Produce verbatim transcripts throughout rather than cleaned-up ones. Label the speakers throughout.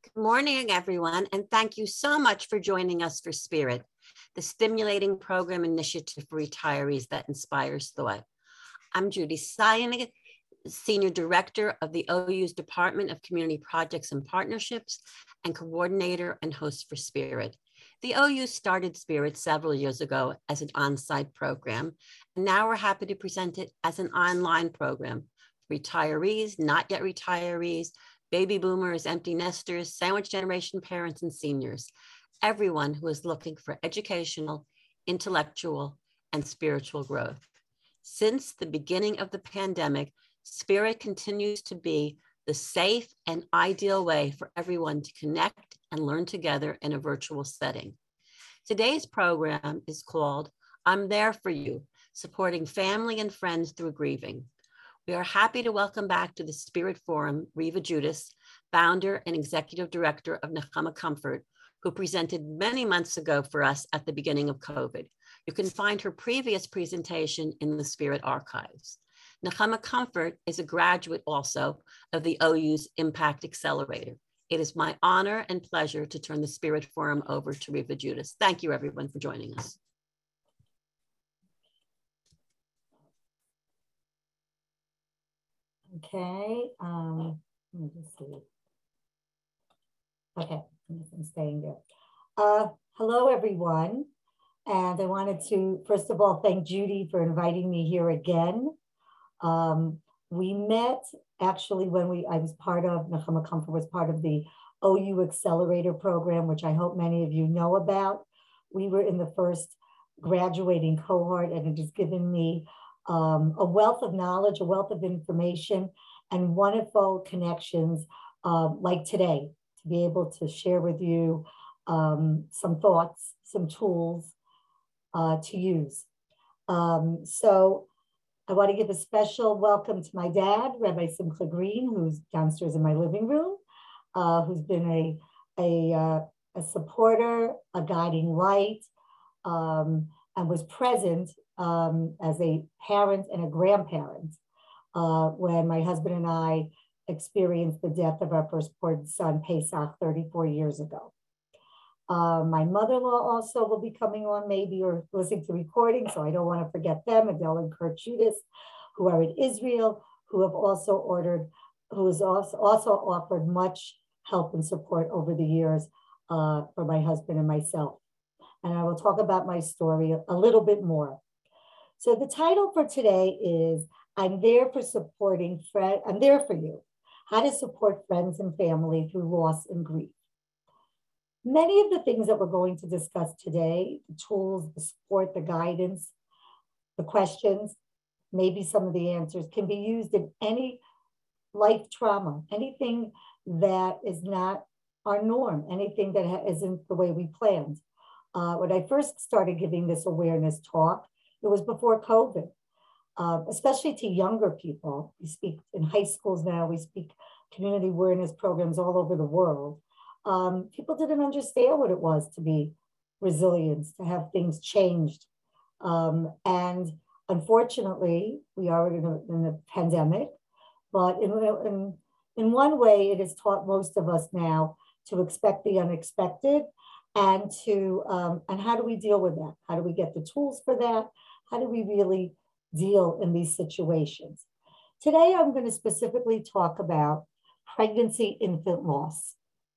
Speaker 1: Good morning, everyone, and thank you so much for joining us for Spirit, the stimulating program initiative for retirees that inspires thought. I'm Judy Syanig, Senior Director of the O U's Department of Community Projects and Partnerships and Coordinator and host for Spirit. The O U started Spirit several years ago as an on-site program, and now we're happy to present it as an online program for retirees, not yet retirees, baby boomers, empty nesters, sandwich generation parents, and seniors, everyone who is looking for educational, intellectual, and spiritual growth. Since the beginning of the pandemic, Spirit continues to be the safe and ideal way for everyone to connect and learn together in a virtual setting. Today's program is called I'm There For You, supporting family and friends through grieving. We are happy to welcome back to the Spirit Forum, Reva Judas, founder and executive director of Nechama Comfort, who presented many months ago for us at the beginning of COVID. You can find her previous presentation in the Spirit archives. Nechama Comfort is a graduate also of the O U's Impact Accelerator. It is my honor and pleasure to turn the Spirit Forum over to Reva Judas. Thank you, everyone, for joining us.
Speaker 2: Okay, um, let me just see. Okay, I'm staying there. Uh, hello, everyone. And I wanted to, first of all, thank Judy for inviting me here again. Um, we met actually when we, I was part of, Nechama Comfort was part of the O U Accelerator program, which I hope many of you know about. We were in the first graduating cohort, and it has given me um, a wealth of knowledge, a wealth of information, and wonderful connections uh, like today, to be able to share with you um, some thoughts, some tools uh, to use. Um, so I want to give a special welcome to my dad, Rabbi Simcha Green, who's downstairs in my living room, uh, who's been a, a, uh, a supporter, a guiding light, um, and was present um, as a parent and a grandparent uh, when my husband and I experienced the death of our firstborn son, Pesach, thirty-four years ago. Uh, my mother-in-law also will be coming on maybe or listening to recording, so I don't want to forget them, Adele and Kurt Judas, who are in Israel, who have also ordered, who has also, also offered much help and support over the years uh, for my husband and myself. And I will talk about my story a little bit more. So the title for today is I'm there for supporting friends, I'm there for you, how to support friends and family through loss and grief. Many of the things that we're going to discuss today, the tools, the support, the guidance, the questions, maybe some of the answers can be used in any life trauma, anything that is not our norm, anything that isn't the way we planned. Uh, when I first started giving this awareness talk, it was before COVID, uh, especially to younger people. We speak in high schools now, we speak community awareness programs all over the world. Um, people didn't understand what it was to be resilient, to have things changed. Um, and unfortunately, we are in a, in a pandemic, but in, in, in one way, it has taught most of us now to expect the unexpected and to, um, and how do we deal with that? How do we get the tools for that? How do we really deal in these situations? Today, I'm going to specifically talk about pregnancy infant loss.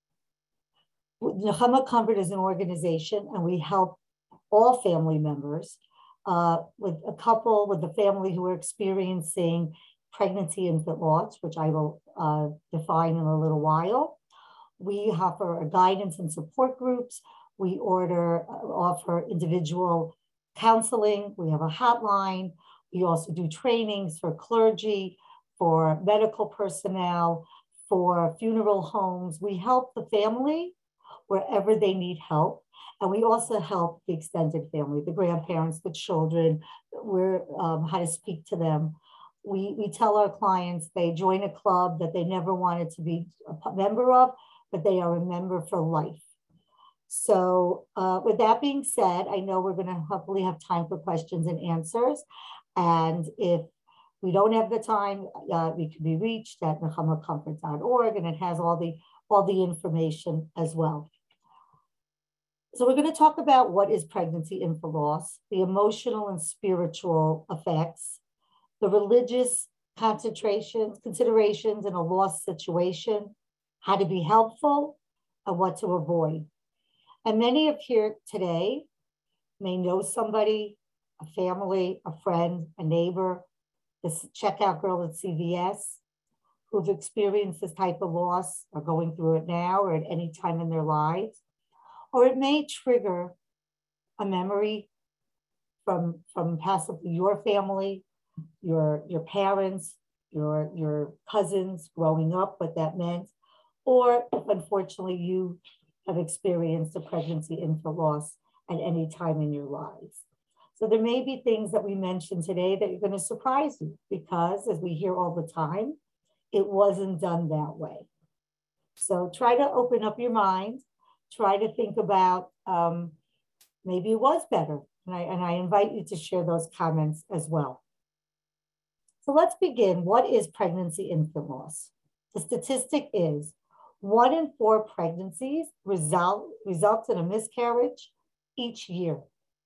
Speaker 2: Nechama Comfort is an organization, and we help all family members uh, with a couple, with the family who are experiencing pregnancy infant loss, which I will uh, define in a little while. We offer guidance and support groups. We order, uh, offer individual counseling. We have a hotline. We also do trainings for clergy, for medical personnel, for funeral homes. We help the family wherever they need help. And we also help the extended family, the grandparents, the children, we're, um, how to speak to them. We, we tell our clients they join a club that they never wanted to be a member of, but they are a member for life. So uh, with that being said, I know we're gonna hopefully have time for questions and answers. And if we don't have the time, uh, we can be reached at nechama comfort dot org, and it has all the, all the information as well. So we're going to talk about what is pregnancy infant loss, the emotional and spiritual effects, the religious concentrations, considerations in a loss situation, how to be helpful, and what to avoid. And many of here today may know somebody, a family, a friend, a neighbor, this checkout girl at C V S, who've experienced this type of loss or going through it now or at any time in their lives. Or it may trigger a memory from, from possibly your family, your, your parents, your, your cousins growing up, what that meant. Or if unfortunately you have experienced a pregnancy infant loss at any time in your lives. So there may be things that we mentioned today that are going to surprise you because, as we hear all the time, it wasn't done that way. So try to open up your mind. Try to think about um, maybe it was better. And I, and I invite you to share those comments as well. So let's begin. What is pregnancy infant loss? The statistic is one in four pregnancies result, results in a miscarriage each year.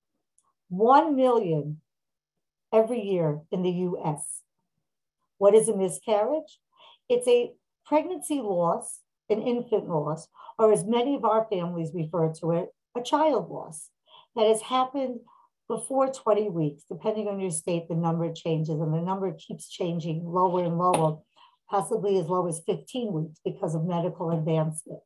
Speaker 2: One million every year in the U S. What is a miscarriage? It's a pregnancy loss, an infant loss, or as many of our families refer to it, a child loss that has happened before twenty weeks. Depending on your state, the number changes and the number keeps changing lower and lower, possibly as low as fifteen weeks because of medical advancement.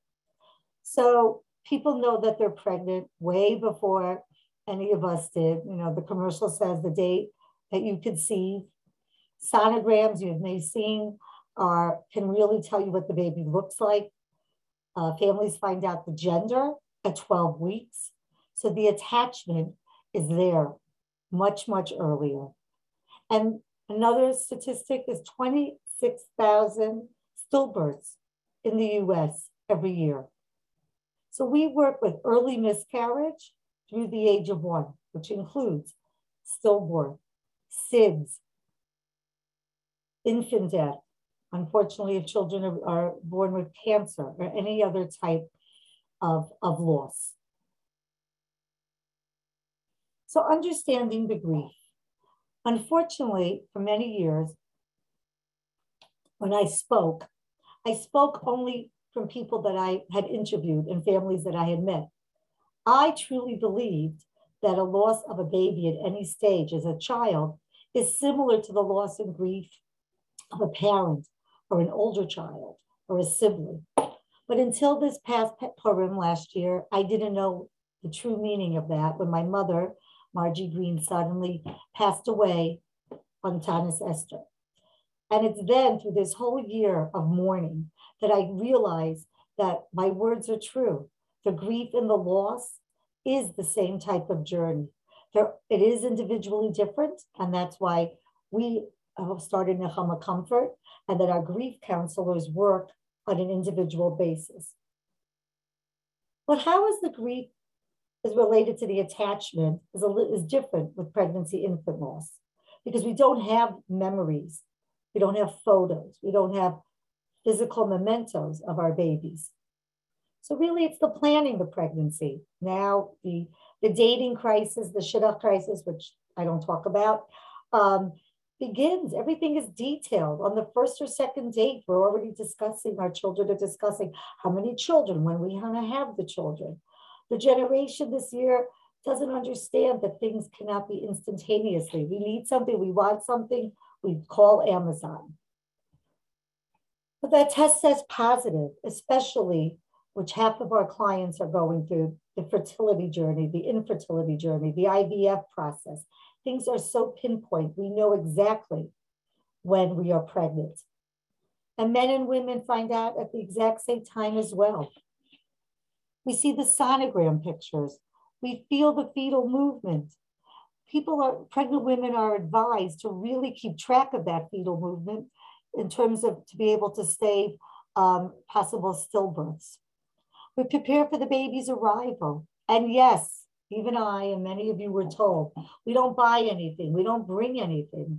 Speaker 2: So people know that they're pregnant way before any of us did. You know, the commercial says the date that you conceive. Sonograms you may have seen are, can really tell you what the baby looks like. Uh, families find out the gender at twelve weeks. So the attachment is there much, much earlier. And another statistic is twenty-six thousand stillbirths in the U S every year. So we work with early miscarriage through the age of one, which includes stillbirth, S I D S, infant death. Unfortunately, if children are, are born with cancer or any other type of, of loss. So understanding the grief. Unfortunately, for many years, when I spoke, I spoke only from people that I had interviewed and families that I had met. I truly believed that a loss of a baby at any stage as a child is similar to the loss and grief of a parent or an older child or a sibling. But until this past Purim last year, I didn't know the true meaning of that when my mother, Margie Green, suddenly passed away on Tanis Esther. And it's then through this whole year of mourning that I realized that my words are true. The grief and the loss is the same type of journey. There, it is individually different, and that's why we have started Nechama Comfort, and that our grief counselors work on an individual basis. But how is the grief is related to the attachment is, a, is different with pregnancy infant loss, because we don't have memories, we don't have photos, we don't have physical mementos of our babies. So really it's the planning the pregnancy. Now the, the dating crisis, the shidduch crisis, which I don't talk about, um, begins. Everything is detailed. On the first or second date, we're already discussing, our children are discussing how many children, when we want to have the children. The generation this year doesn't understand that things cannot be instantaneously. We need something, we want something, we call Amazon. But that test says positive, especially which half of our clients are going through the fertility journey, the infertility journey, the I V F process. Things are so pinpoint. We know exactly when we are pregnant. And men and women find out at the exact same time as well. We see the sonogram pictures. We feel the fetal movement. People are, pregnant women are advised to really keep track of that fetal movement in terms of to be able to save um, possible stillbirths. We prepare for the baby's arrival. And yes, even I and many of you were told, we don't buy anything, we don't bring anything.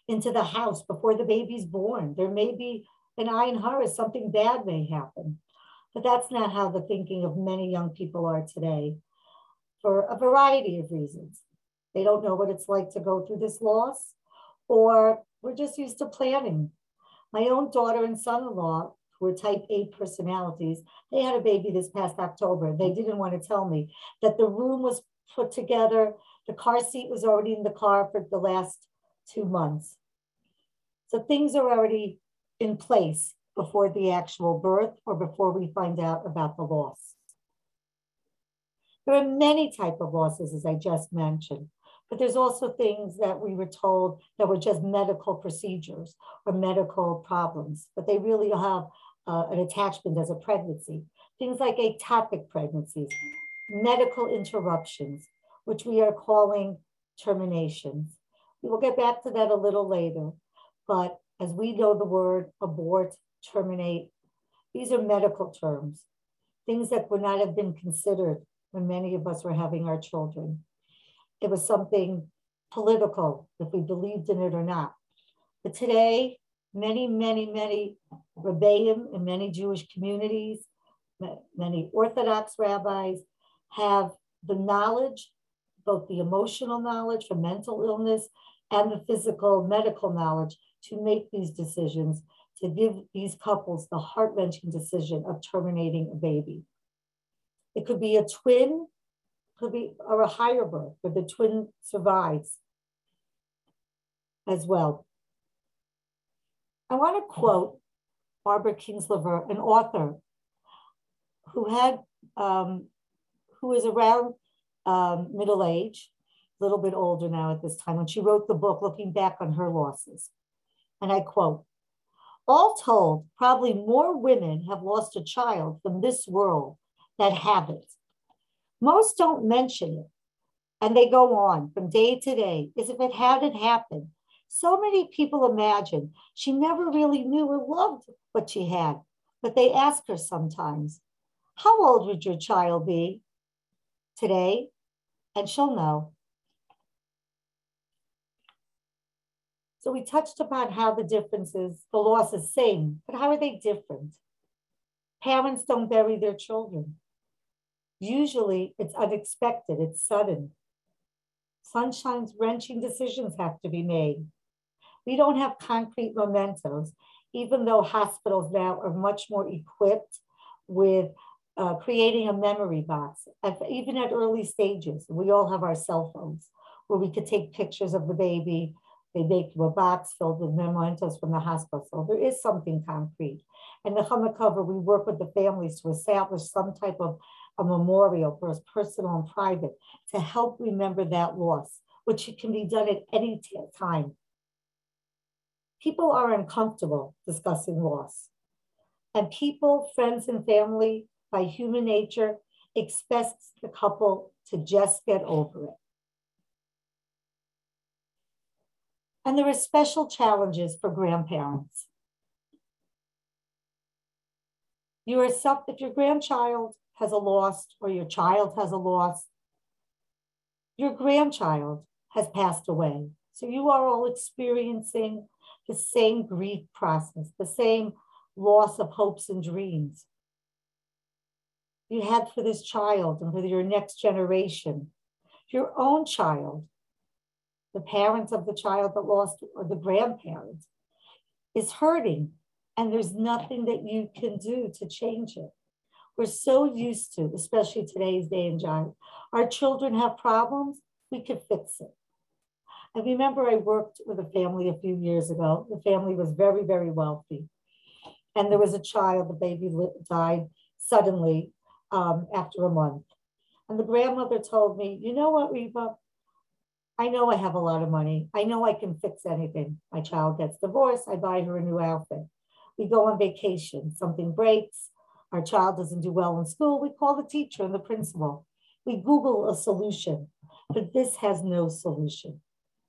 Speaker 2: into the house before the baby's born. There may be an eye in her as something bad may happen. But that's not how the thinking of many young people are today, for a variety of reasons. They don't know what it's like to go through this loss, or we're just used to planning. My own daughter and son-in-law, who are type A personalities, they had a baby this past October. They didn't want to tell me that the room was put together. The car seat was already in the car for the last two months. So things are already in place before the actual birth or before we find out about the loss. There are many types of losses, as I just mentioned, but there's also things that we were told that were just medical procedures or medical problems, but they really have uh, an attachment as a pregnancy. Things like ectopic pregnancies, medical interruptions, which we are calling terminations. We will get back to that a little later, but as we know the word abort, terminate, these are medical terms, things that would not have been considered when many of us were having our children. It was something political, if we believed in it or not. But today, many, many, many Rebbeim in many Jewish communities, many Orthodox rabbis have the knowledge, both the emotional knowledge for mental illness and the physical medical knowledge to make these decisions, to give these couples the heart-wrenching decision of terminating a baby. It could be a twin, could be, or a higher birth, where the twin survives as well. I want to quote Barbara Kingslever, an author who had, um, who is around um, middle age, a little bit older now at this time, when she wrote the book, looking back on her losses. And I quote, "All told, probably more women have lost a child from this world that haven't. Most don't mention it, and they go on from day to day as if it hadn't happened. So many people imagine she never really knew or loved what she had, but they ask her sometimes, 'How old would your child be today?' And she'll know." So we touched upon how the differences, the loss is same, but how are they different? Parents don't bury their children. Usually it's unexpected, it's sudden. Sometimes wrenching decisions have to be made. We don't have concrete mementos, even though hospitals now are much more equipped with uh, creating a memory box, at, even at early stages. We all have our cell phones where we could take pictures of the baby. They make you a box filled with mementos from the hospital. So there is something concrete. And the Nechama Cover, we work with the families to establish some type of a memorial for us, personal and private, to help remember that loss, which can be done at any time. People are uncomfortable discussing loss. And people, friends and family, by human nature, expects the couple to just get over it. And there are special challenges for grandparents. You are some, if your grandchild has a loss or your child has a loss, your grandchild has passed away. So you are all experiencing the same grief process, the same loss of hopes and dreams you had for this child and for your next generation. Your own child, the parents of the child that lost, or the grandparents, is hurting, and there's nothing that you can do to change it. We're so used to, especially today's day and time, our children have problems, we could fix it. I remember I worked with a family a few years ago. The family was very, very wealthy. And there was a child, the baby died suddenly um, after a month. And the grandmother told me, "You know what, Reva? I know I have a lot of money. I know I can fix anything. My child gets divorced, I buy her a new outfit. We go on vacation, something breaks, our child doesn't do well in school, we call the teacher and the principal. We Google a solution, but this has no solution."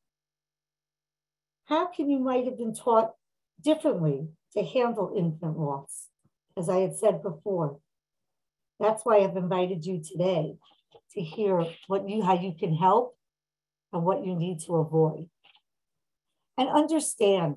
Speaker 2: How can you might have been taught differently to handle infant loss? As I had said before, that's why I've invited you today to hear what you, how you can help and what you need to avoid. and understand,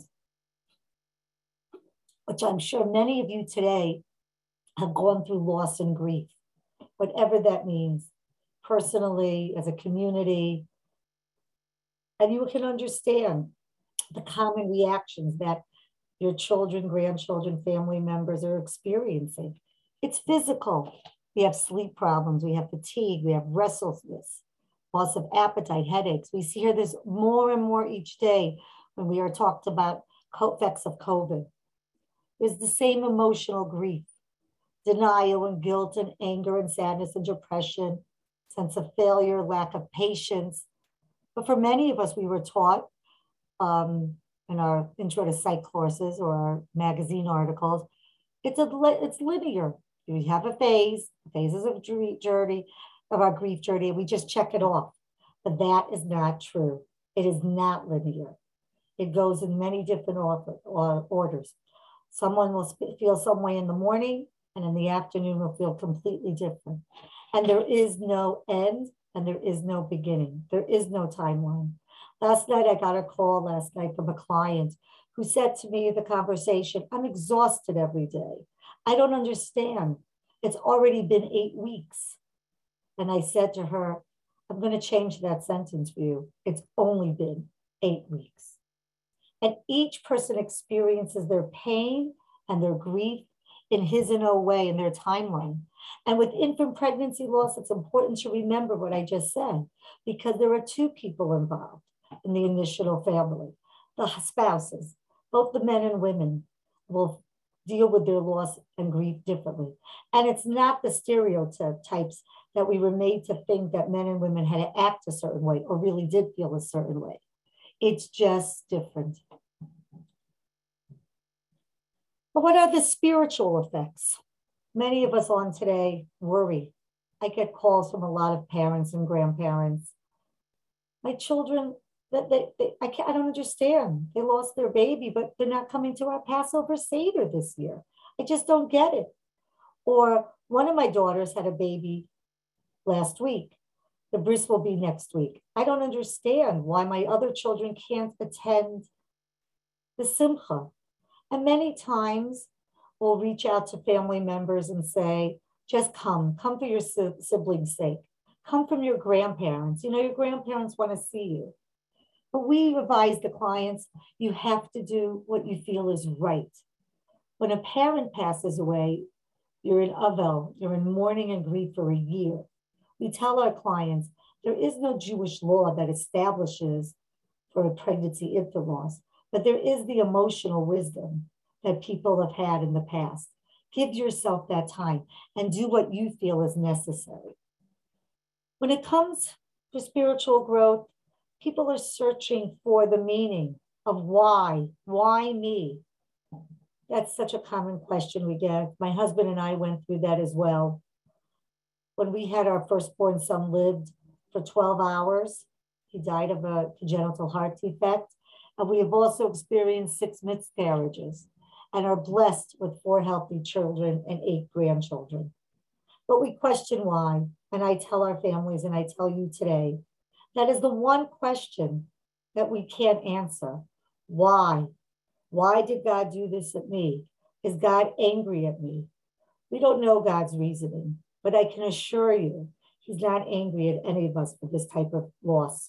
Speaker 2: which I'm sure many of you today have gone through loss and grief, whatever that means, personally, as a community, and you can understand the common reactions that your children, grandchildren, family members are experiencing. It's physical. We have sleep problems, we have fatigue, we have restlessness, loss of appetite, headaches. We hear this more and more each day when we are talked about effects of COVID. There's the same emotional grief, denial and guilt and anger and sadness and depression, sense of failure, lack of patience. But for many of us, we were taught um, in our intro to psych courses or our magazine articles, it's a it's linear. We have a phase, phases of journey, of our grief journey, and we just check it off. But that is not true. It is not linear. It goes in many different orders. Someone will feel some way in the morning, and in the afternoon will feel completely different. And there is no end, and there is no beginning. There is no timeline. Last night, I got a call last night from a client who said to me in the conversation, I'm exhausted every day. I don't understand. It's already been eight weeks. And I said to her, I'm going to change that sentence for you. It's only been eight weeks. And each person experiences their pain and their grief in his and her way, in their timeline. And with infant pregnancy loss, it's important to remember what I just said, because there are two people involved in the initial family. The spouses, both the men and women, will deal with their loss and grief differently. And it's not the stereotypes that we were made to think that men and women had to act a certain way or really did feel a certain way. It's just different. But what are the spiritual effects? Many of us on today worry. I get calls from a lot of parents and grandparents. My children, that they, they, I, can't, I don't understand. They lost their baby, but they're not coming to our Passover Seder this year. I just don't get it. Or one of my daughters had a baby last week. The bris will be next week. I don't understand why my other children can't attend the simcha. And many times we'll reach out to family members and say, just come, come for your siblings' sake. Come from your grandparents. You know, your grandparents want to see you. But we advise the clients, you have to do what you feel is right. When a parent passes away, you're in avel, you're in mourning and grief for a year. We tell our clients, there is no Jewish law that establishes for a pregnancy infant loss, but there is the emotional wisdom that people have had in the past. Give yourself that time and do what you feel is necessary. When it comes to spiritual growth, people are searching for the meaning of why, why me? That's such a common question we get. My husband and I went through that as well. When we had our firstborn son, lived for twelve hours. He died of a congenital heart defect. And we have also experienced six miscarriages and are blessed with four healthy children and eight grandchildren. But we question why. And I tell our families, and I tell you today, that is the one question that we can't answer. Why? Why did God do this at me? Is God angry at me? We don't know God's reasoning, but I can assure you, he's not angry at any of us for this type of loss.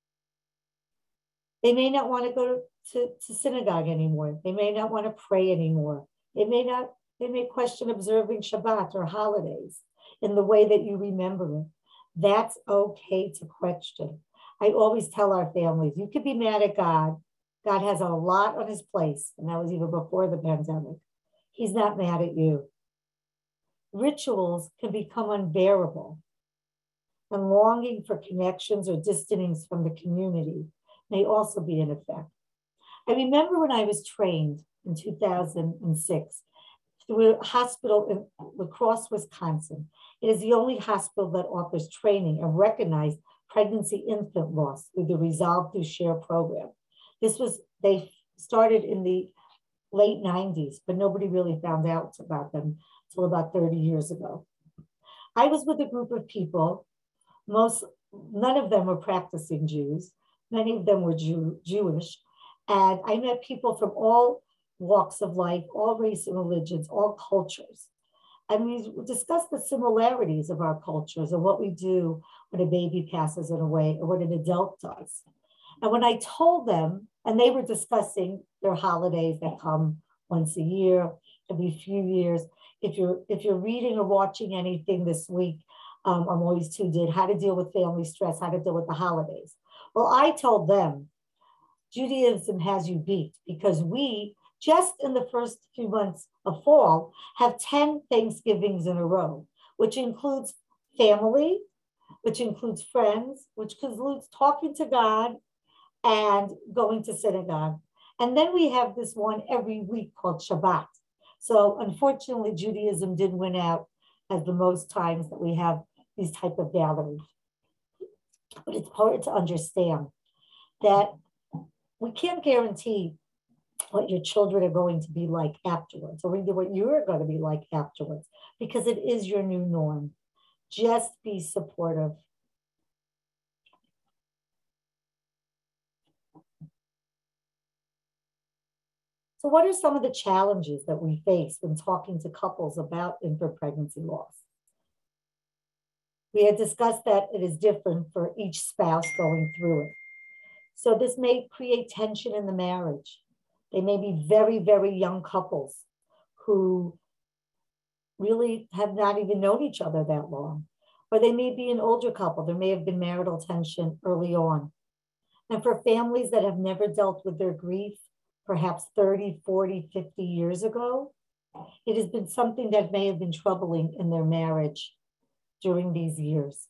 Speaker 2: They may not want to go to, to synagogue anymore. They may not want to pray anymore. They may not, they may question observing Shabbat or holidays in the way that you remember it. That's okay to question. I always tell our families, you could be mad at God. God has a lot on his plate, and that was even before the pandemic. He's not mad at you. Rituals can become unbearable, and longing for connections or distancing from the community may also be an effect. I remember when I was trained in two thousand six through a hospital in La Crosse, Wisconsin. It is the only hospital that offers training and recognized pregnancy infant loss through the Resolve Through Share program. This was, they started in the late nineties, but nobody really found out about them until about thirty years ago. I was with a group of people, most, none of them were practicing Jews. Many of them were Jew, Jewish, And I met people from all walks of life, all race and religions, all cultures. And we discussed the similarities of our cultures and what we do when a baby passes away or what an adult does. And when I told them, and they were discussing their holidays that come once a year, every few years. If you're if you're reading or watching anything this week, um, I'm always tuned in, how to deal with family stress, how to deal with the holidays. Well, I told them, Judaism has you beat, because we, just in the first few months of fall, have ten Thanksgivings in a row, which includes family, which includes friends, which includes talking to God and going to synagogue. And then we have this one every week called Shabbat. So unfortunately, Judaism did win out as the most times that we have these type of gatherings. But it's important to understand that we can't guarantee what your children are going to be like afterwards, or either what you're going to be like afterwards, because it is your new norm. Just be supportive. So what are some of the challenges that we face when talking to couples about infant pregnancy loss? We had discussed that it is different for each spouse going through it. So this may create tension in the marriage. They may be very, very young couples who really have not even known each other that long. Or they may be an older couple. There may have been marital tension early on. And for families that have never dealt with their grief, perhaps thirty, forty, fifty years ago, it has been something that may have been troubling in their marriage during these years.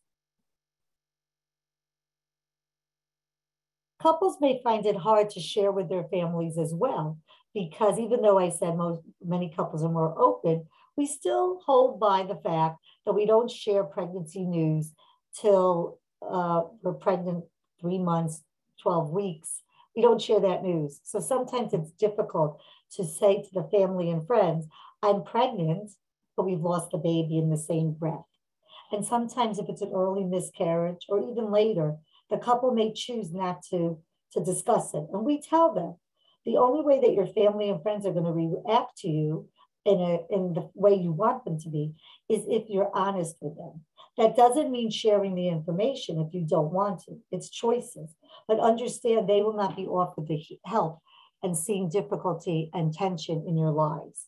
Speaker 2: Couples may find it hard to share with their families as well, because even though I said most, many couples are more open, we still hold by the fact that we don't share pregnancy news till uh, we're pregnant three months, twelve weeks. We don't share that news. So sometimes it's difficult to say to the family and friends, I'm pregnant, but we've lost the baby in the same breath. And sometimes if it's an early miscarriage or even later, the couple may choose not to, to discuss it. And we tell them, the only way that your family and friends are going to react to you in, a, in the way you want them to be is if you're honest with them. That doesn't mean sharing the information if you don't want to. It's choices. But understand they will not be offered the help and seeing difficulty and tension in your lives.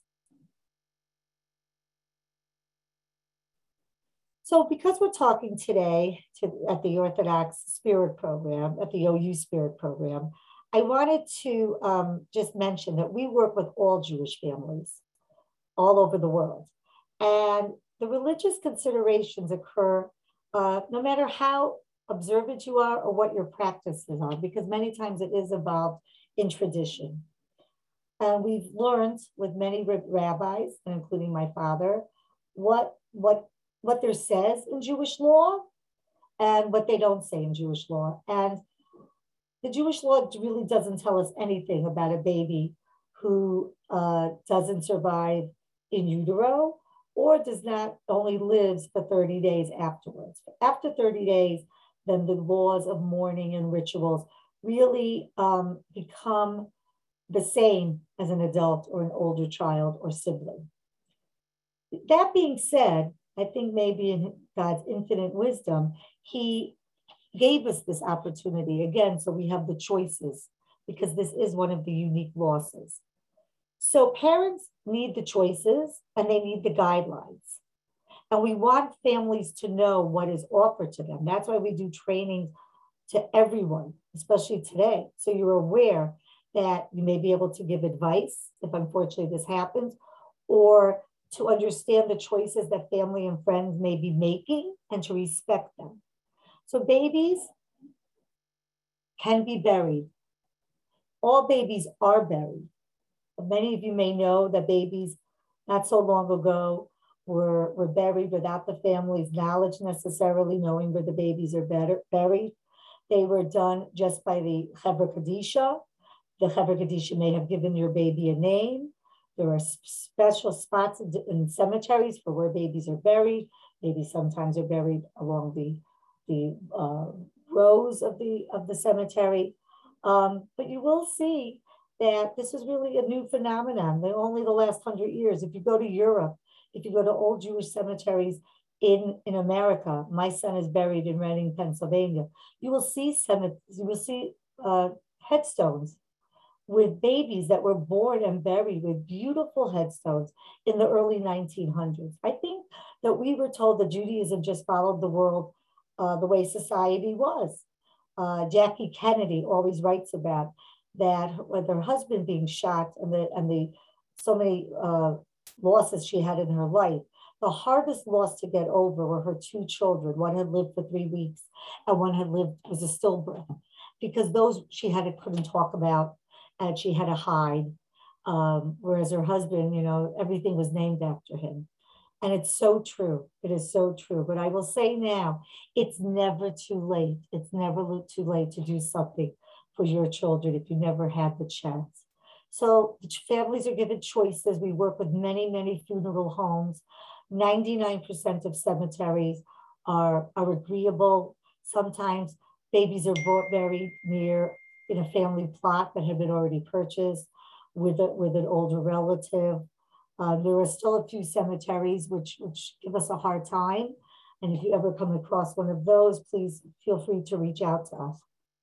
Speaker 2: So because we're talking today to, at the Orthodox Spirit Program, at the O U Spirit Program, I wanted to um, just mention that we work with all Jewish families all over the world. And the religious considerations occur uh, no matter how observant you are or what your practices are, because many times it is involved in tradition. And we've learned with many rabbis, including my father, what, what, what there says in Jewish law and what they don't say in Jewish law. And the Jewish law really doesn't tell us anything about a baby who uh, doesn't survive in utero, or does not only lives for thirty days afterwards. After thirty days, then the laws of mourning and rituals really um, become the same as an adult or an older child or sibling. That being said, I think maybe in God's infinite wisdom, he gave us this opportunity again, so we have the choices, because this is one of the unique losses. So parents need the choices and they need the guidelines. And we want families to know what is offered to them. That's why we do training to everyone, especially today. So you're aware that you may be able to give advice if unfortunately this happens, or to understand the choices that family and friends may be making and to respect them. So babies can be buried. All babies are buried. Many of you may know that babies not so long ago were, were buried without the family's knowledge necessarily, knowing where the babies are better, buried. They were done just by the Chevra Kadisha. The Chevra Kadisha may have given your baby a name. There are special spots in cemeteries for where babies are buried. Babies sometimes are buried along the, the uh, rows of the, of the cemetery. Um, but you will see that this is really a new phenomenon. They're only the last hundred years. If you go to Europe, if you go to old Jewish cemeteries in, in America, my son is buried in Reading, Pennsylvania. You will see cemeteries, you will see uh, headstones with babies that were born and buried with beautiful headstones in the early nineteen hundreds. I think that we were told that Judaism just followed the world uh, the way society was. Uh, Jackie Kennedy always writes about that with her husband being shot and the and the so many uh, losses she had in her life. The hardest loss to get over were her two children. One had lived for three weeks, and one had lived was a stillbirth, because those she had to couldn't talk about, and she had to hide. Um, whereas her husband, you know, everything was named after him. And it's so true. It is so true. But I will say now, it's never too late. It's never too late to do something for your children if you never had the chance. So the families are given choices. We work with many, many funeral homes. ninety-nine percent of cemeteries are, are agreeable. Sometimes babies are brought buried near in a family plot that had been already purchased with, a, with an older relative. Uh, there are still a few cemeteries which, which give us a hard time. And if you ever come across one of those, please feel free to reach out to us.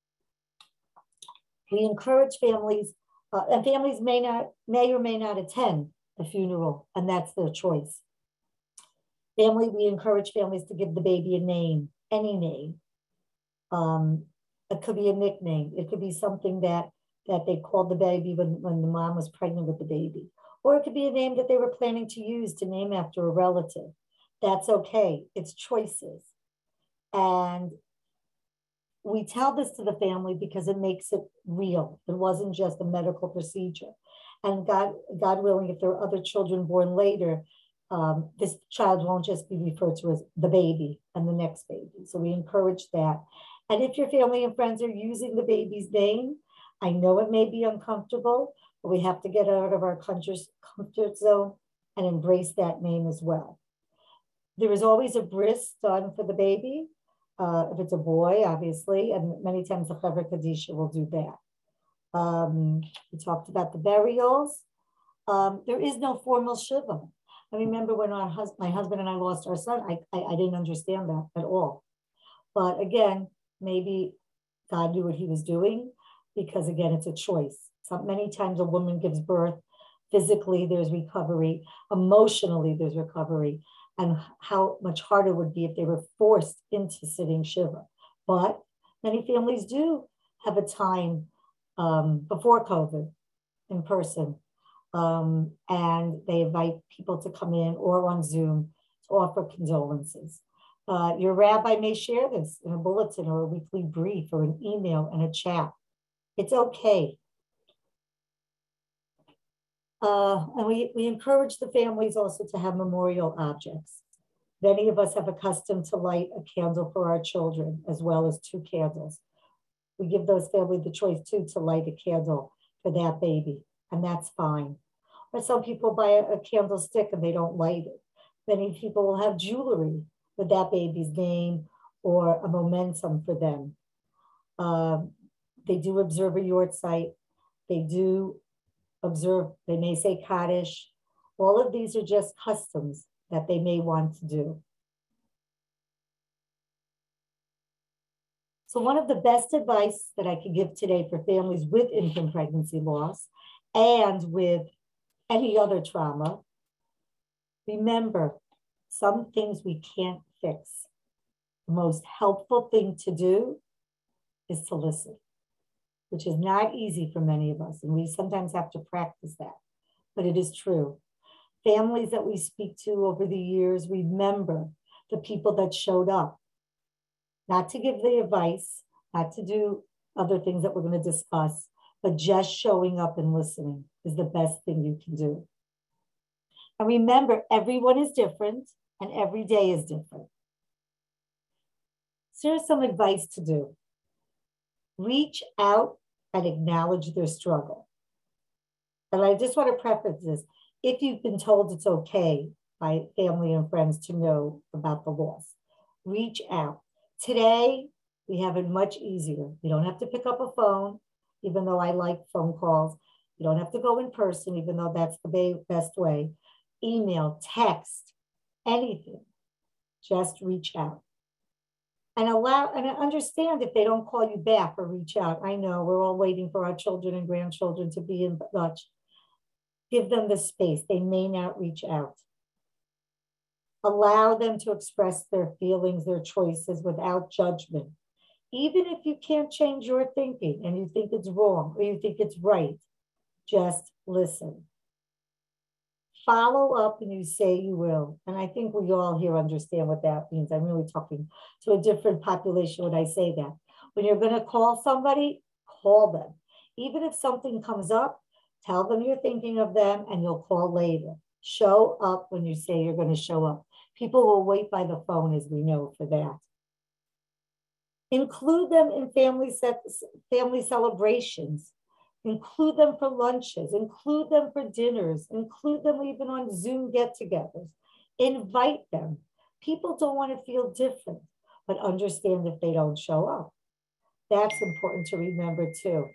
Speaker 2: We encourage families, uh, and families may not, may or may not attend the funeral, and that's their choice. Family, we encourage families to give the baby a name, any name. Um, it could be a nickname. It could be something that, that they called the baby when, when the mom was pregnant with the baby. Or it could be a name that they were planning to use to name after a relative. That's okay. It's choices. And we tell this to the family because it makes it real. It wasn't just a medical procedure. And God, God willing, if there are other children born later, um, this child won't just be referred to as the baby and the next baby. So we encourage that. And if your family and friends are using the baby's name, I know it may be uncomfortable, but we have to get out of our comfort zone and embrace that name as well. There is always a bris done for the baby. Uh, if it's a boy, obviously, and many times the Chevra Kadisha will do that. Um, we talked about the burials. Um, there is no formal shiva. I remember when our hus my husband and I lost our son, I, I, I didn't understand that at all. But again, maybe God knew what he was doing, because again, it's a choice. So many times a woman gives birth, physically there's recovery, emotionally there's recovery, and how much harder it would be if they were forced into sitting Shiva. But many families do have a time um, before COVID in person, um, and they invite people to come in or on Zoom to offer condolences. Uh, your rabbi may share this in a bulletin or a weekly brief or an email and a chat. It's okay. Uh, and we, we encourage the families also to have memorial objects. Many of us have accustomed to light a candle for our children, as well as two candles. We give those families the choice too to light a candle for that baby, and that's fine. Or some people buy a, a candlestick and they don't light it. Many people will have jewelry with that baby's name or a momentum for them. Um, they do observe a yortzeit. They do observe, they may say Kaddish. All of these are just customs that they may want to do. So one of the best advice that I could give today for families with infant pregnancy loss and with any other trauma, remember, some things we can't fix. The most helpful thing to do is to listen, which is not easy for many of us. And we sometimes have to practice that, but it is true. Families that we speak to over the years, remember the people that showed up, not to give the advice, not to do other things that we're going to discuss, but just showing up and listening is the best thing you can do. And remember, everyone is different and every day is different. So here's some advice to do. Reach out and acknowledge their struggle. And I just want to preface this. If you've been told it's okay by family and friends to know about the loss, reach out. Today, we have it much easier. You don't have to pick up a phone. even though I like phone calls. You don't have to go in person, even though that's the best way. Email, text, anything. Just reach out. And allow and understand if they don't call you back or reach out. I know we're all waiting for our children and grandchildren to be in touch. Give them the space. They may not reach out. Allow them to express their feelings, their choices without judgment. Even if you can't change your thinking and you think it's wrong or you think it's right, just listen. Follow up and you say you will. And I think we all here understand what that means. I'm really talking to a different population when I say that. When you're going to call somebody, call them. Even if something comes up, tell them you're thinking of them and you'll call later. Show up when you say you're going to show up. People will wait by the phone, as we know, for that. Include them in family, set, family celebrations. Include them for lunches, include them for dinners, include them even on Zoom get-togethers. Invite them. People don't want to feel different, but understand if they don't show up. That's important to remember too.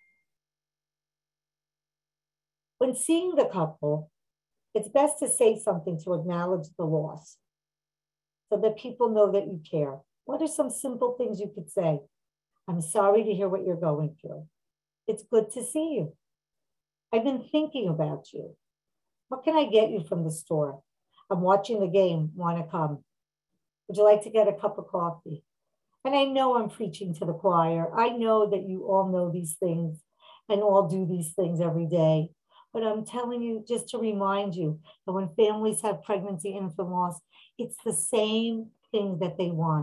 Speaker 2: When seeing the couple, it's best to say something to acknowledge the loss so that people know that you care. What are some simple things you could say? I'm sorry to hear what you're going through. It's good to see you. I've been thinking about you. What can I get you from the store? I'm watching the game, want to come. Would you like to get a cup of coffee? And I know I'm preaching to the choir. I know that you all know these things and all do these things every day. But I'm telling you, just to remind you that when families have pregnancy, infant loss, it's the same thing that they want.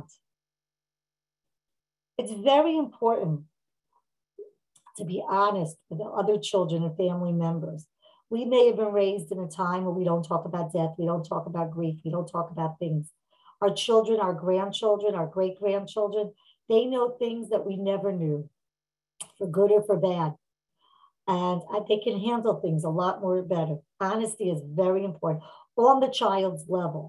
Speaker 2: It's very important to be honest with the other children and family members. We may have been raised in a time where we don't talk about death, we don't talk about grief, we don't talk about things. Our children, our grandchildren, our great-grandchildren, they know things that we never knew, for good or for bad. And they can handle things a lot more better. Honesty is very important on the child's level.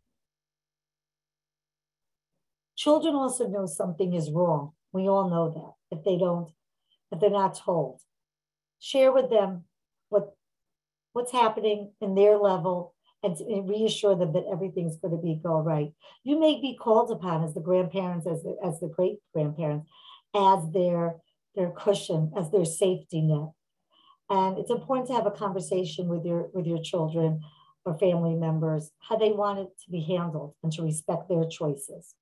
Speaker 2: Children also know something is wrong. We all know that if they don't, if they're not told. Share with them what, what's happening in their level and to reassure them that everything's going to be all right. You may be called upon as the grandparents, as the, as the great grandparents, as their, their cushion, as their safety net. And it's important to have a conversation with your, with your children or family members, how they want it to be handled and to respect their choices.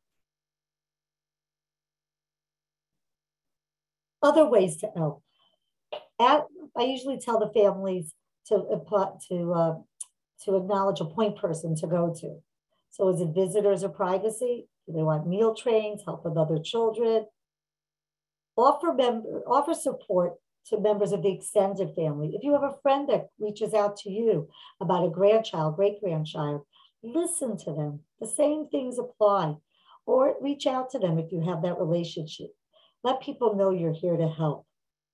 Speaker 2: Other ways to help. At, I usually tell the families to, to, uh, to acknowledge a point person to go to. So is it visitors or privacy? Do they want meal trains, help with other children? Offer, member, offer support to members of the extended family. If you have a friend that reaches out to you about a grandchild, great-grandchild, listen to them. The same things apply. Or reach out to them if you have that relationship. Let people know you're here to help.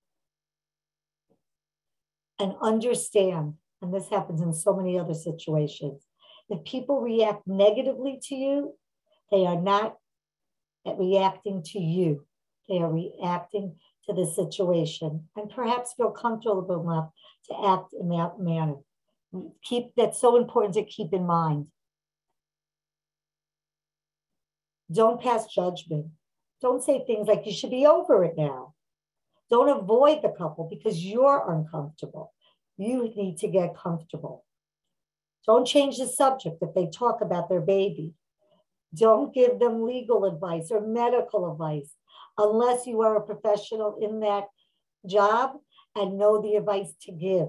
Speaker 2: And understand, and this happens in so many other situations, if people react negatively to you, they are not reacting to you. They are reacting to the situation and perhaps feel comfortable enough to act in that manner. Keep, that's so important to keep in mind. Don't pass judgment. Don't say things like, you should be over it now. Don't avoid the couple because you're uncomfortable. You need to get comfortable. Don't change the subject if they talk about their baby. Don't give them legal advice or medical advice unless you are a professional in that job and know the advice to give.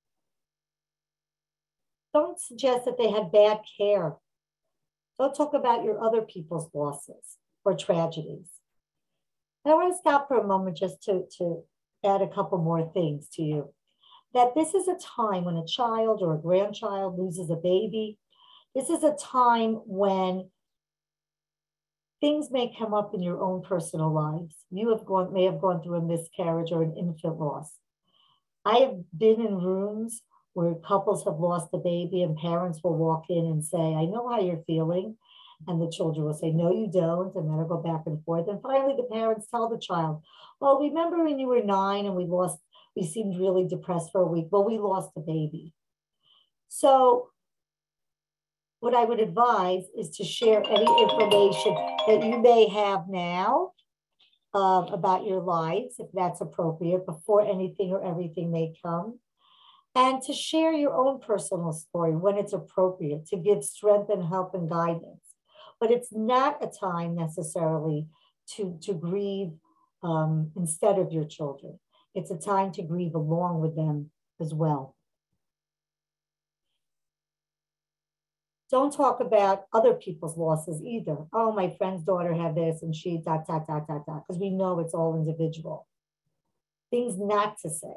Speaker 2: Don't suggest that they had bad care. Don't talk about your other people's losses or tragedies. And I want to stop for a moment just to, to add a couple more things to you. That this is a time when a child or a grandchild loses a baby. This is a time when things may come up in your own personal lives. You have gone, may have gone through a miscarriage or an infant loss. I have been in rooms where couples have lost a baby and parents will walk in and say, I know how you're feeling. And the children will say, no, you don't. And then it'll go back and forth. And finally, the parents tell the child, well, remember when you were nine and we lost, we seemed really depressed for a week. Well, we lost a baby. So what I would advise is to share any information that you may have now uh, about your lives, if that's appropriate, before anything or everything may come. And to share your own personal story when it's appropriate, to give strength and help and guidance. But it's not a time necessarily to, to grieve um, instead of your children. It's a time to grieve along with them as well. Don't talk about other people's losses either. Oh, my friend's daughter had this and she dot, dot, dot, dot, dot, because we know it's all individual. Things not to say.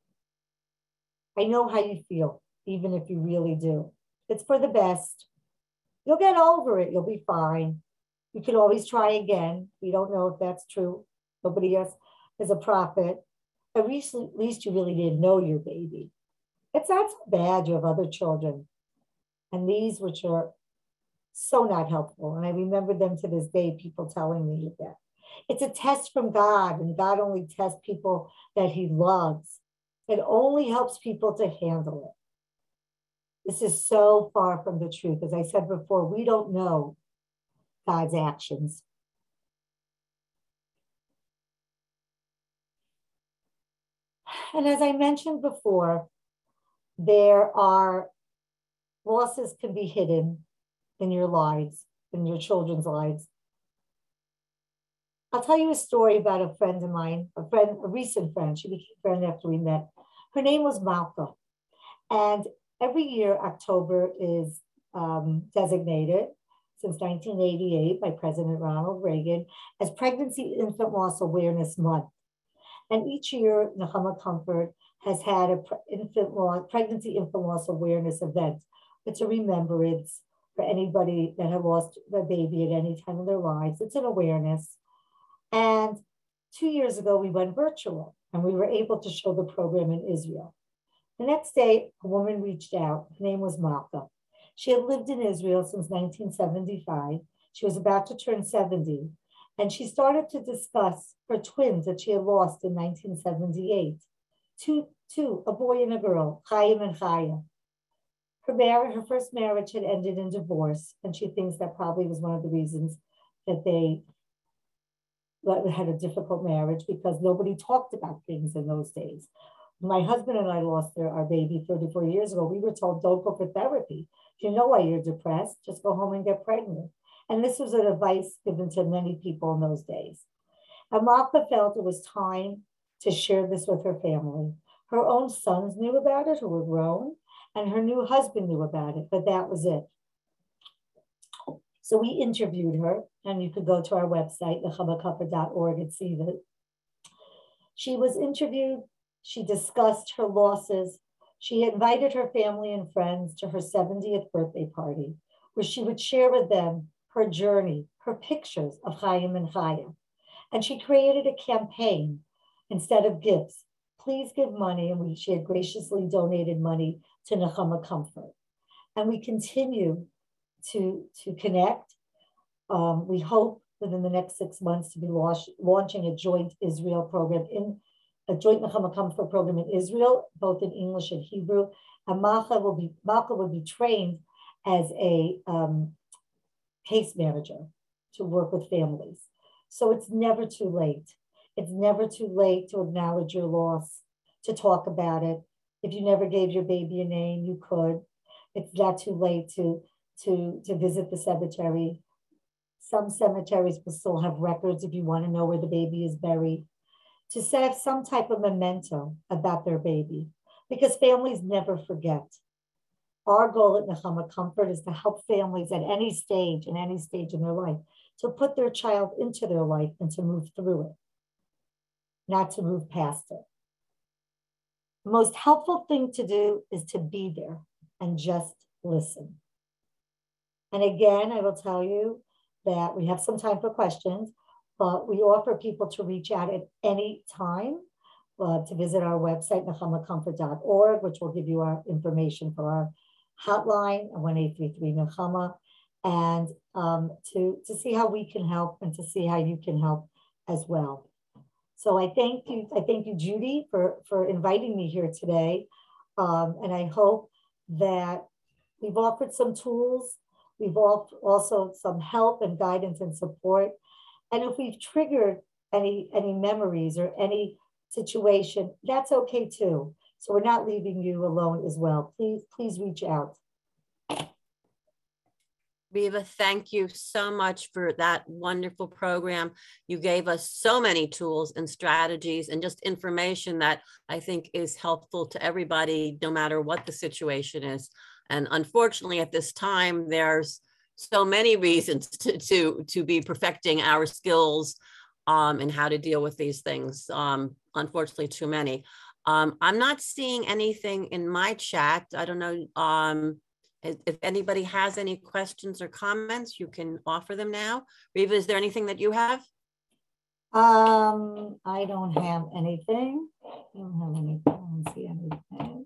Speaker 2: I know how you feel, even if you really do. It's for the best. You'll get over it. You'll be fine. You can always try again. We don't know if that's true. Nobody else is a prophet. At least, at least you really didn't know your baby. It's not so bad. You have other children. And these, which are so not helpful. And I remember them to this day, people telling me that. It's a test from God, and God only tests people that he loves. It only helps people to handle it. This is so far from the truth. As I said before, we don't know God's actions. And as I mentioned before, there are losses can be hidden in your lives, in your children's lives. I'll tell you a story about a friend of mine, a friend, a recent friend. She became a friend after we met. Her name was Malka. And every year, October is um, designated since nineteen eighty-eight by President Ronald Reagan as Pregnancy Infant Loss Awareness Month. And each year, Nechama Comfort has had a pre infant loss, pregnancy infant loss awareness event. It's a remembrance for anybody that had lost their baby at any time in their lives. It's an awareness. And two years ago, we went virtual and we were able to show the program in Israel. The next day, a woman reached out. Her name was Malka. She had lived in Israel since nineteen seventy-five. She was about to turn seventy. And she started to discuss her twins that she had lost in nineteen seventy-eight. Two, two, a boy and a girl, Chaim and Chaya. Her marriage, her first marriage had ended in divorce, and she thinks that probably was one of the reasons that they had a difficult marriage, because nobody talked about things in those days. My husband and I lost our, our baby thirty-four years ago. We were told, don't go for therapy. If you know why you're depressed, just go home and get pregnant. And this was an advice given to many people in those days. And Malka felt it was time to share this with her family. Her own sons knew about it, who were grown, and her new husband knew about it, but that was it. So we interviewed her, and you could go to our website, nechama comfort dot org, and see that. She was interviewed. She discussed her losses. She invited her family and friends to her seventieth birthday party, where she would share with them her journey, her pictures of Chaim and Chaya. And she created a campaign instead of gifts. Please give money. And we, she had graciously donated money to Nechama Comfort. And we continue to, to connect. Um, we hope within the next six months to be launch, launching a joint Israel program, in a joint Nechama Comfort program in Israel, both in English and Hebrew. And Malka will be, Malka will be trained as a um, case manager to work with families. So it's never too late. It's never too late to acknowledge your loss, to talk about it. If you never gave your baby a name, you could. It's not too late to, to, to visit the cemetery. Some cemeteries will still have records if you want to know where the baby is buried. To have some type of memento about their baby, because families never forget. Our goal at Nechama Comfort is to help families at any stage, in any stage in their life, to put their child into their life and to move through it, not to move past it. The most helpful thing to do is to be there and just listen. And again, I will tell you that we have some time for questions, but we offer people to reach out at any time uh, to visit our website, nechama comfort dot org, which will give you our information for our hotline, one eight three three Nechama. and um, to, to see how we can help and to see how you can help as well. So I thank you, I thank you, Judy, for, for inviting me here today. Um, and I hope that we've offered some tools. We've also some help and guidance and support. And if we've triggered any, any memories or any situation, that's okay too. So we're not leaving you alone as well. Please, please reach out.
Speaker 1: Riva, thank you so much for that wonderful program. You gave us so many tools and strategies and just information that I think is helpful to everybody, no matter what the situation is. And unfortunately, at this time, there's so many reasons to, to, to be perfecting our skills um, and how to deal with these things. Um, unfortunately, too many. Um, I'm not seeing anything in my chat. I don't know. Um, If anybody has any questions or comments, you can offer them now. Riva, is there anything that you have?
Speaker 2: Um, I don't have anything. I don't have anything. I don't see anything.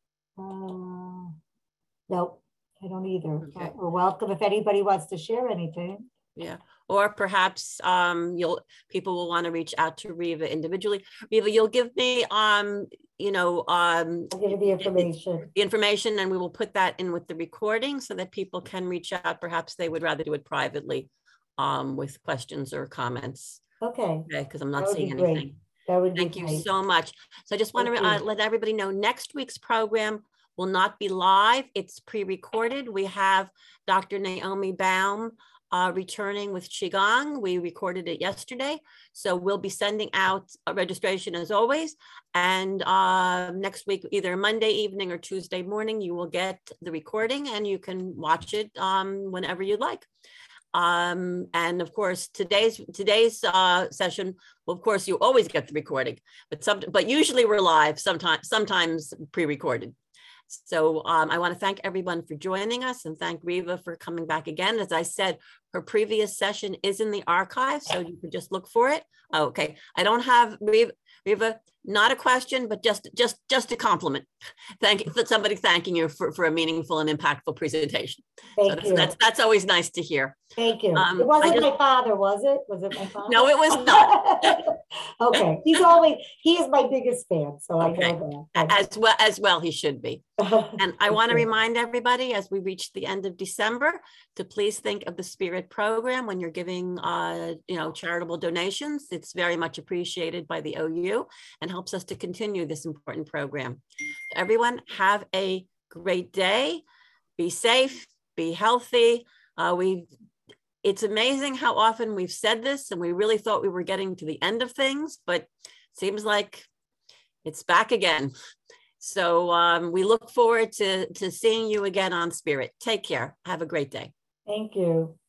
Speaker 2: Uh, nope, I don't either.
Speaker 1: Okay.
Speaker 2: We're welcome if anybody wants to share anything.
Speaker 1: Yeah, or perhaps um, you'll people will want to reach out to Riva individually. Riva, you'll give me um, you know, um,
Speaker 2: I'll give you the information.
Speaker 1: The information, and we will put that in with the recording so that people can reach out. Perhaps they would rather do it privately um, with questions or comments.
Speaker 2: Okay.
Speaker 1: Okay, because I'm not seeing anything.
Speaker 2: That would be
Speaker 1: Thank you
Speaker 2: great.
Speaker 1: so much. So I just want to uh, let everybody know next week's program will not be live. It's pre-recorded. We have Doctor Naomi Baum Uh, returning with Qigong. We recorded it yesterday. So we'll be sending out a registration as always. And uh, next week, either Monday evening or Tuesday morning, you will get the recording and you can watch it um, whenever you like. Um, and of course, today's today's uh, session, well, of course, you always get the recording, but some, but usually we're live, sometimes, sometimes pre-recorded. So um, I want to thank everyone for joining us and thank Riva for coming back again. As I said, her previous session is in the archive, so you can just look for it. Oh, okay, I don't have Riva, Riva, not a question, but just just just a compliment. Thank you for somebody thanking you for, for a meaningful and impactful presentation.
Speaker 2: Thank
Speaker 1: so that's,
Speaker 2: you.
Speaker 1: that's that's always nice to hear.
Speaker 2: Thank you.
Speaker 1: Um,
Speaker 2: it wasn't
Speaker 1: just,
Speaker 2: my father, was it? Was it my father?
Speaker 1: No, it was not.
Speaker 2: Okay, he's always he is my biggest fan, so okay. I know that.
Speaker 1: As well as well, he should be. And I want to remind everybody as we reach the end of December to please think of the Spirit program when you're giving, uh, you know, charitable donations. It's very much appreciated by the O U and helps us to continue this important program. Everyone, have a great day. Be safe. Be healthy. Uh, we. It's amazing how often we've said this, and we really thought we were getting to the end of things, but it seems like it's back again. So um, we look forward to, to seeing you again on Spirit. Take care. Have a great day.
Speaker 2: Thank you.